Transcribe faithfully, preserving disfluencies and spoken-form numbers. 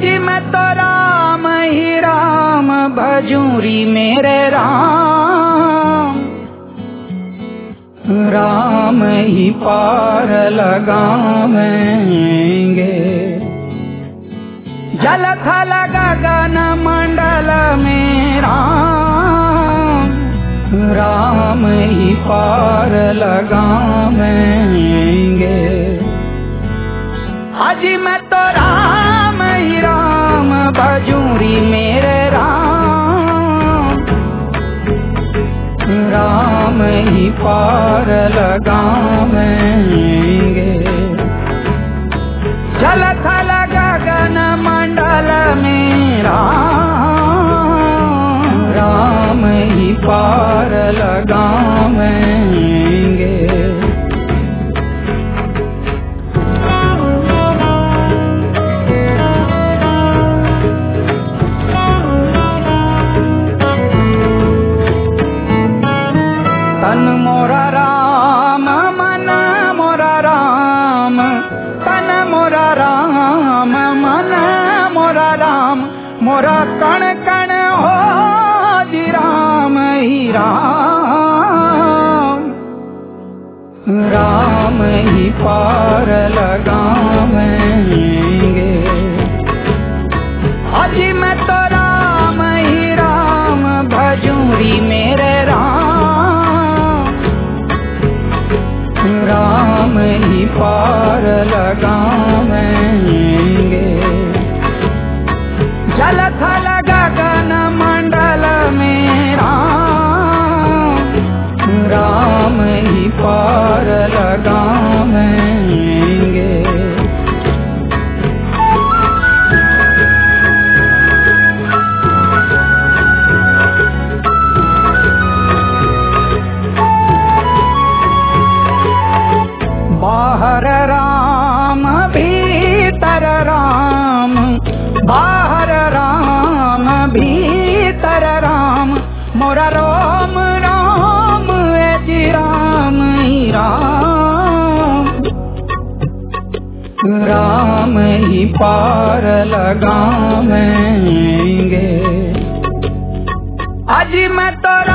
अजी मैं तो राम ही राम भजूरी मेरे राम, राम ही पार लगावेंगे। जल थल गगन मंडल में राम, राम ही पार लगावेंगे। अजी मैं तो राम ही राम भजूरी मेरे राम, राम ही पार लगावेंगे। जल थल गगन मंडल में राम, राम ही पार लगावेंगे। तन मोरा राम मन मोरा राम, तन मोरा राम मन मोरा राम, मोरा कण कण हो जी राम ही राम, राम ही पार लगावेंगे। अजी मैं तो राम ही राम भजूरी मेरे राम, राम ही पार लगावेंगे। जल थल गगन मंडल में राम, राम ही पार लगावेंगे। बाहर राम भीतर राम, बाहर राम भीतर राम, मोरा राम राम जी राम ही राम, राम ही पार लगावेंगे। अजी मैं तो